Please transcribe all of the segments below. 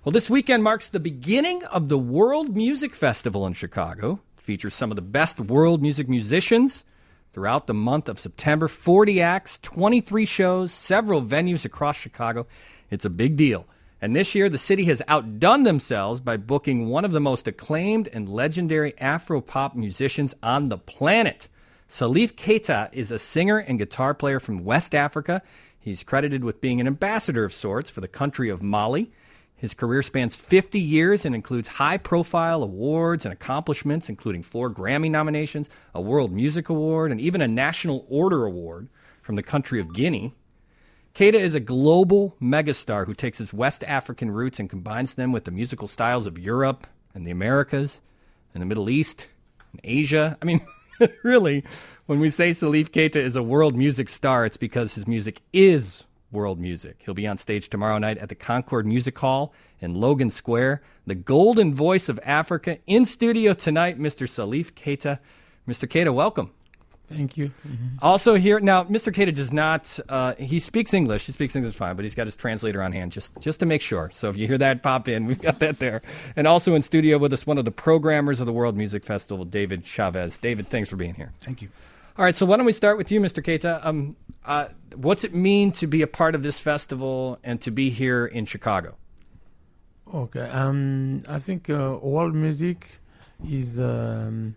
Well, this weekend marks the beginning of the World Music Festival in Chicago. It features some of the best world music musicians throughout the month of September. 40 acts, 23 shows, several venues across Chicago. It's a big deal. And this year, the city has outdone themselves by booking one of the most acclaimed and legendary Afro-pop musicians on the planet. Salif Keita is a singer and guitar player from West Africa. He's credited with being an ambassador of sorts for the country of Mali. His career spans 50 years and includes high-profile awards and accomplishments, including 4 Grammy nominations, a World Music Award, and even a National Order Award from the country of Guinea. Keita is a global megastar who takes his West African roots and combines them with the musical styles of Europe and the Americas and the Middle East and Asia. I mean, really, when we say Salif Keita is a world music star, it's because his music is world music. He'll be on stage tomorrow night at the Concord Music Hall in Logan Square. The golden voice of Africa in studio tonight, Mr. Salif Keita. Mr. Keita, welcome. Thank you. Also here, now, Mr. Keita does not, he speaks English. He speaks English fine, but he's got his translator on hand just to make sure. So if you hear that pop in, we've got that there. And also in studio with us, one of the programmers of the World Music Festival, David Chavez. David, thanks for being here. Thank you. All right, so why don't we start with you, Mr. Keita. What's it mean to be a part of this festival and to be here in Chicago? Okay. I think world music is the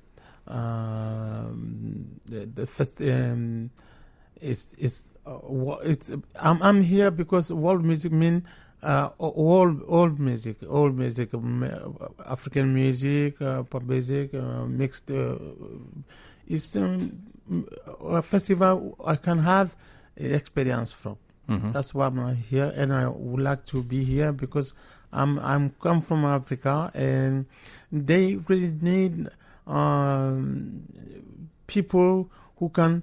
first. I'm here because world music mean old music, African music, pop music, mixed. It's a festival I can have experience from. Mm-hmm. That's why I'm here, and I would like to be here because I'm come from Africa, and they really need people who can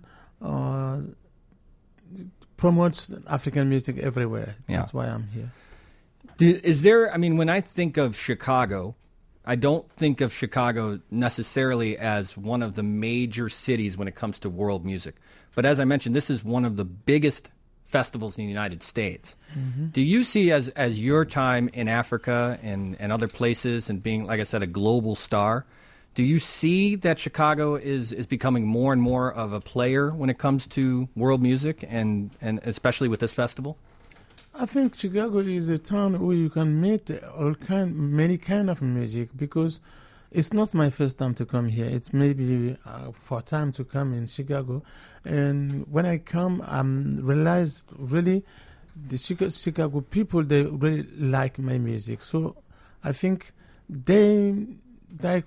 promote African music everywhere. Yeah. That's why I'm here. Is there? I mean, when I think of Chicago, I don't think of Chicago necessarily as one of the major cities when it comes to world music. But as I mentioned, this is one of the biggest festivals in the United States. Mm-hmm. Do you see as your time in Africa and other places and being, like I said, a global star, do you see that Chicago is becoming more and more of a player when it comes to world music and especially with this festival? I think Chicago is a town where you can meet many kind of music because it's not my first time to come here. It's maybe for time to come in Chicago, and when I come, I realized really the Chicago people, they really like my music. So I think they like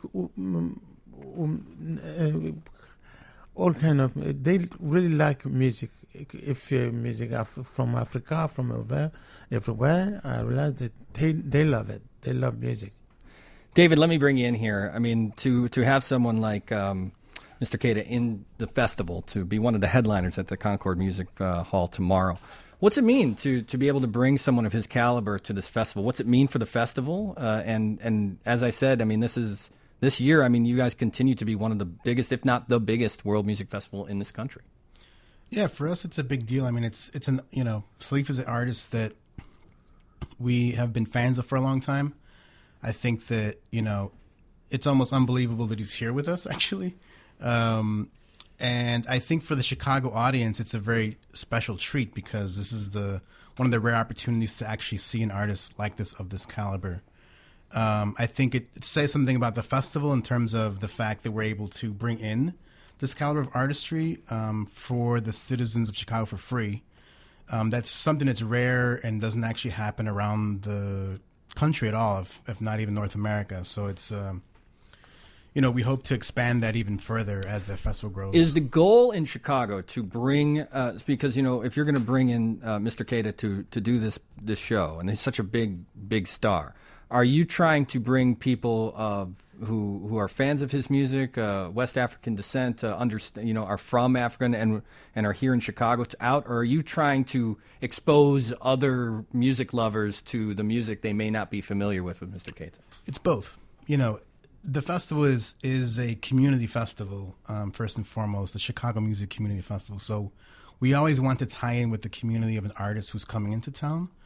all kind of. They really like music. If music from Africa, from everywhere, I realize that they love it. They love music. David, let me bring you in here. I mean, to have someone like Mr. Keita in the festival, to be one of the headliners at the Concord Music Hall tomorrow, what's it mean to be able to bring someone of his caliber to this festival? What's it mean for the festival? And as I said, I mean, this year, I mean, you guys continue to be one of the biggest, if not the biggest, world music festival in this country. Yeah, for us, it's a big deal. I mean, Salif is an artist that we have been fans of for a long time. I think that, it's almost unbelievable that he's here with us, actually. And I think for the Chicago audience, it's a very special treat because this is one of the rare opportunities to actually see an artist like this, of this caliber. I think it says something about the festival in terms of the fact that we're able to bring in this caliber of artistry for the citizens of Chicago for free. That's something that's rare and doesn't actually happen around the country at all, if not even North America. So it's, we hope to expand that even further as the festival grows. Is the goal in Chicago to bring, because, if you're going to bring in Mr. Keita to do this show, and he's such a big star, are you trying to bring people who are fans of his music, West African descent, are from Africa and are here in Chicago out, or are you trying to expose other music lovers to the music they may not be familiar with Mr. Keita? It's both. The festival is a community festival, first and foremost, the Chicago Music Community Festival. So we always want to tie in with the community of an artist who's coming into town.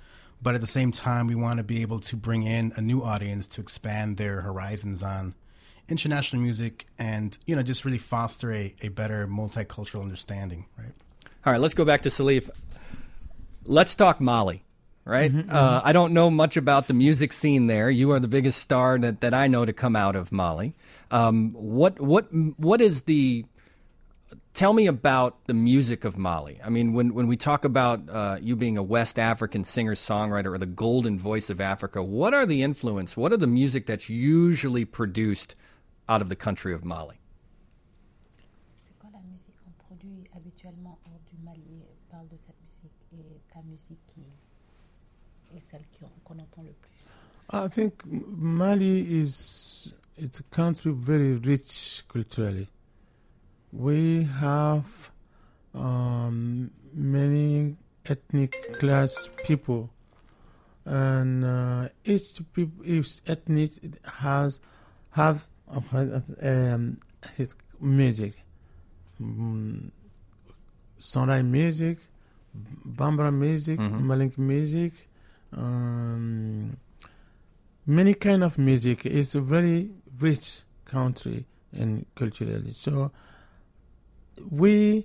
but at the same time, we want to be able to bring in a new audience to expand their horizons on international music and, just really foster a better multicultural understanding, right? All right, let's go back to Salif. Let's talk Mali, right? I don't know much about the music scene there. You are the biggest star that I know to come out of Mali. What is the... Tell me about the music of Mali. I mean, when we talk about you being a West African singer-songwriter or the golden voice of Africa, what are the influence? What are the music that's usually produced out of the country of Mali? C'est quoi la musique qu'on produit habituellement hors du Mali? Parle de cette musique et ta musique qui est celle qu'on entend le plus. I think Mali it's a country very rich culturally. We have many ethnic class people, and each ethnic have its music, Songhai music, Bambara music, Malinke music, many kind of music. It's a very rich country and culturally. So we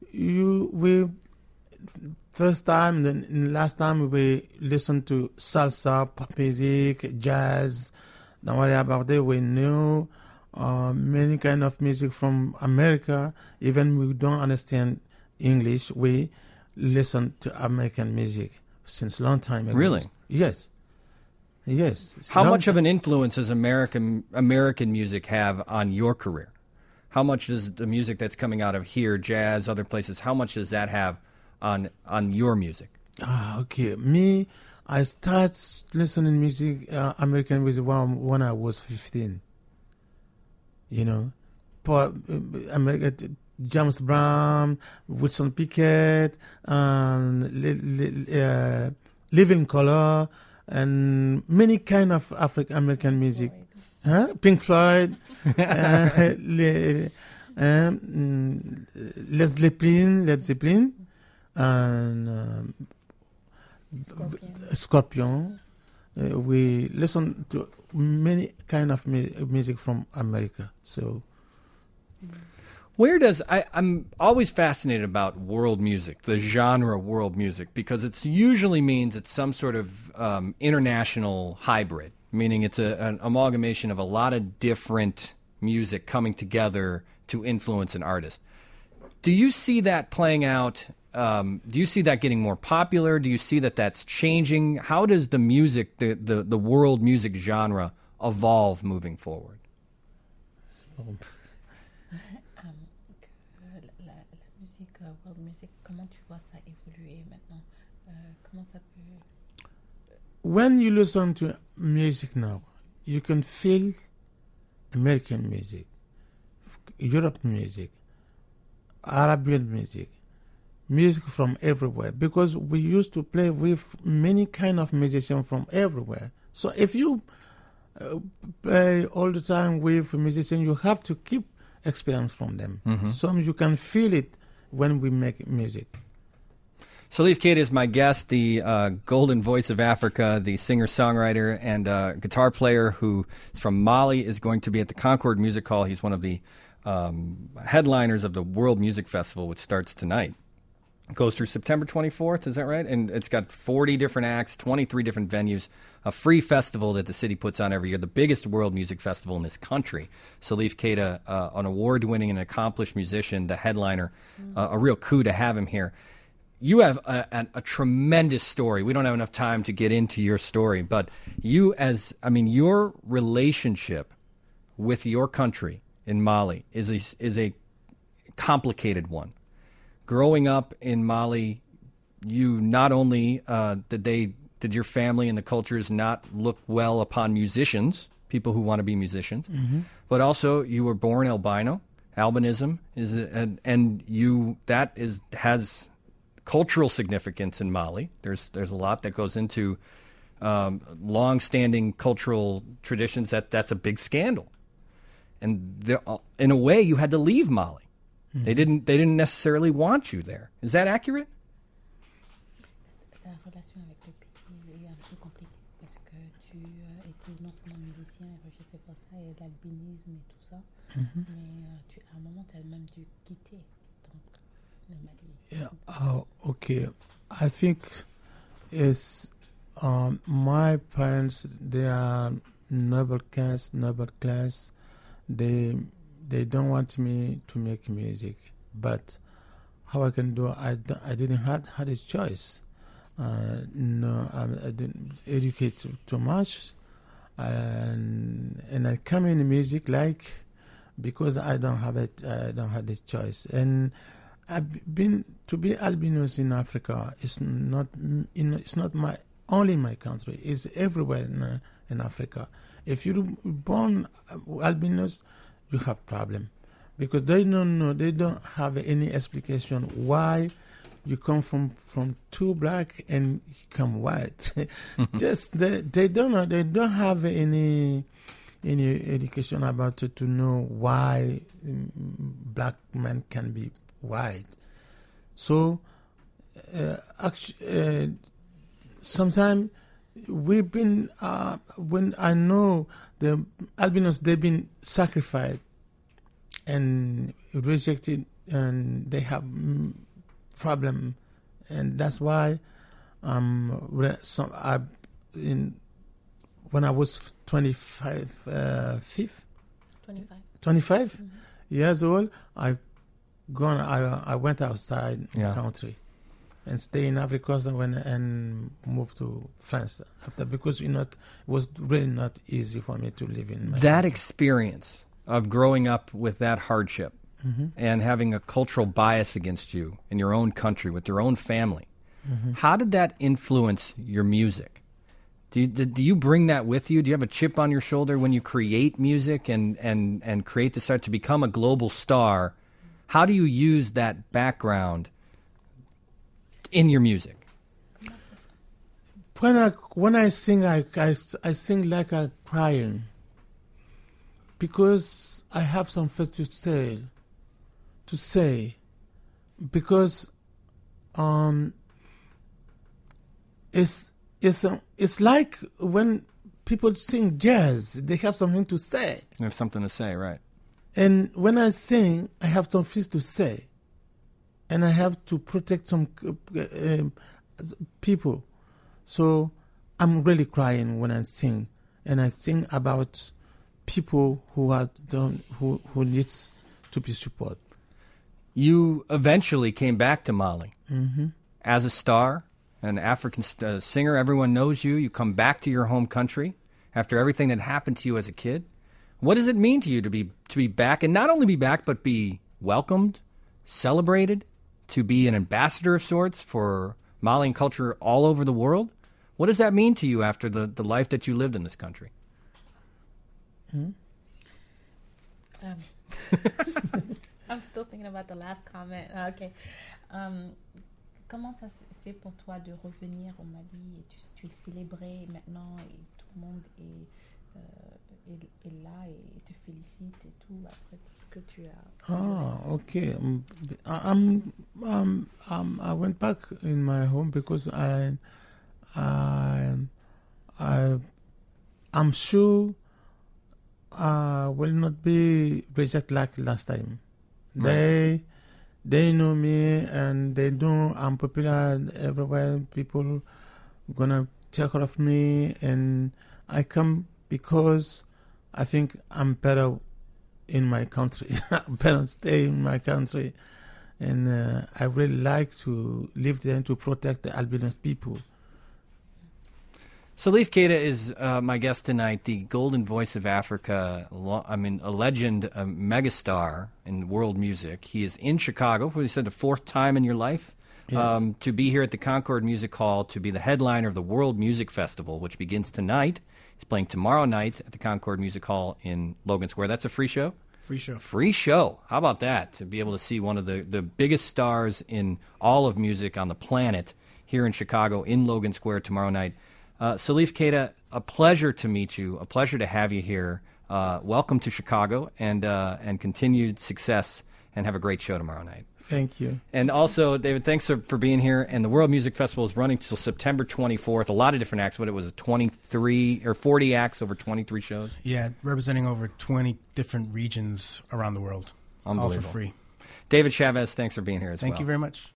first time, then last time we listened to salsa, pop music, jazz. Don't worry about it. We knew many kind of music from America. Even we don't understand English, we listen to American music since long time ago. Really? Yes. How much of an influence does American music have on your career? How much does the music that's coming out of here, jazz, other places, how much does that have on your music? Okay. Me, I started listening music, American music when I was 15. James Brown, Wilson Pickett, Living Color, and many kind of African-American music. Pink Floyd, Led Zeppelin, and Scorpion. We listen to many kind of music from America. So, where does I'm always fascinated about world music, the genre world music, because it usually means it's some sort of international hybrid, meaning it's an amalgamation of a lot of different music coming together to influence an artist. Do you see that playing out? Do you see that getting more popular? Do you see that that's changing? How does the music, the world music genre, evolve moving forward? La musique, world music, comment tu vois ça évoluer maintenant? Comment ça peut... When you listen to music now, you can feel American music, Europe music, Arabian music from everywhere, because we used to play with many kind of musicians from everywhere. So if you play all the time with a musician, you have to keep experience from them. So you can feel it when we make music. Salif Keita is my guest, the golden voice of Africa, the singer-songwriter and guitar player who is from Mali, is going to be at the Concord Music Hall. He's one of the headliners of the World Music Festival, which starts tonight. It goes through September 24th, is that right? And it's got 40 different acts, 23 different venues, a free festival that the city puts on every year, the biggest world music festival in this country. Salif Keita, an award-winning and accomplished musician, the headliner, a real coup to have him here. You have a tremendous story. We don't have enough time to get into your story, but your relationship with your country in Mali is a complicated one. Growing up in Mali, you not only did your family and the cultures not look well upon musicians, people who want to be musicians, but also you were born albino. Albinism has cultural significance in Mali. There's a lot that goes into long-standing cultural traditions. That's a big scandal, and in a way, you had to leave Mali. They didn't necessarily want you there. Is that accurate? Ta relation avec le pays, il y a tu es non seulement musicien et rejeté pour ça, et l'albinisme et tout ça, Mhm. mais à un moment, tu as même dû quitter donc, le Mali. Yeah. Okay. I think it's my parents. They are noble caste, noble class. They don't want me to make music, but how I can do? I didn't had a choice. No, I didn't educate too much, and I come in music like because I don't have it. I don't have the choice. And I've been to be albinos in Africa. It's not it's not my only my country. It's everywhere in Africa. If you're born albinos, you have problem because they don't know. They don't have any explanation why you come from too black and you come white. Just they don't know. They don't have any education about it to know why black men can be white. So actually, sometimes we've been when I know the albinos, they've been sacrificed and rejected, and they have problem, and that's why when I was 25 25. years old, I went outside the country and stay in Africa and moved to France after, because it was really not easy for me to live in my That country. experience of growing up with that hardship and having a cultural bias against you in your own country with your own family, how did that influence your music? Do you bring that with you? Do you have a chip on your shoulder when you create music and create this art to become a global star? How do you use that background in your music? When I sing, I sing like I'm crying because I have something to say, because it's like when people sing jazz, they have something to say. You have something to say, right? And when I sing, I have something to say, and I have to protect some people. So I'm really crying when I sing, and I sing about people who needs to be supported. You eventually came back to Mali as a star, an African singer. Everyone knows you. You come back to your home country after everything that happened to you as a kid. What does it mean to you to be back, and not only be back, but be welcomed, celebrated, to be an ambassador of sorts for Malian culture all over the world? What does that mean to you after the life that you lived in this country? I'm still thinking about the last comment. Okay. Comment ça c'est pour toi de revenir au Mali et tu es célébré maintenant et tout le monde est là et te félicite et tout après tout ce que tu as. Okay. I went back in my home because I'm sure I will not be rejected like last time. Right. They know me, and they know I'm popular everywhere. People gonna take care of me, and I come because I think I'm better in my country. I'm better stay in my country, and I really like to live there and to protect the albinos people. Salif Keita is my guest tonight, the golden voice of Africa, a legend, a megastar in world music. He is in Chicago for, you said, the fourth time in your life, Yes. to be here at the Concord Music Hall, to be the headliner of the World Music Festival, which begins tonight. He's playing tomorrow night at the Concord Music Hall in Logan Square. That's a free show? Free show. Free show. How about that? To be able to see one of the biggest stars in all of music on the planet here in Chicago in Logan Square tomorrow night. Salif Keita, a pleasure to meet you, a pleasure to have you here. Welcome to Chicago, and continued success and have a great show tomorrow night. Thank you. And also, David, thanks for being here. And the World Music Festival is running till September 24th. A lot of different acts. What it was, 23 or 40 acts over 23 shows? Yeah, representing over 20 different regions around the world. All for free. David Chavez, thanks for being here as well. Thank you very much.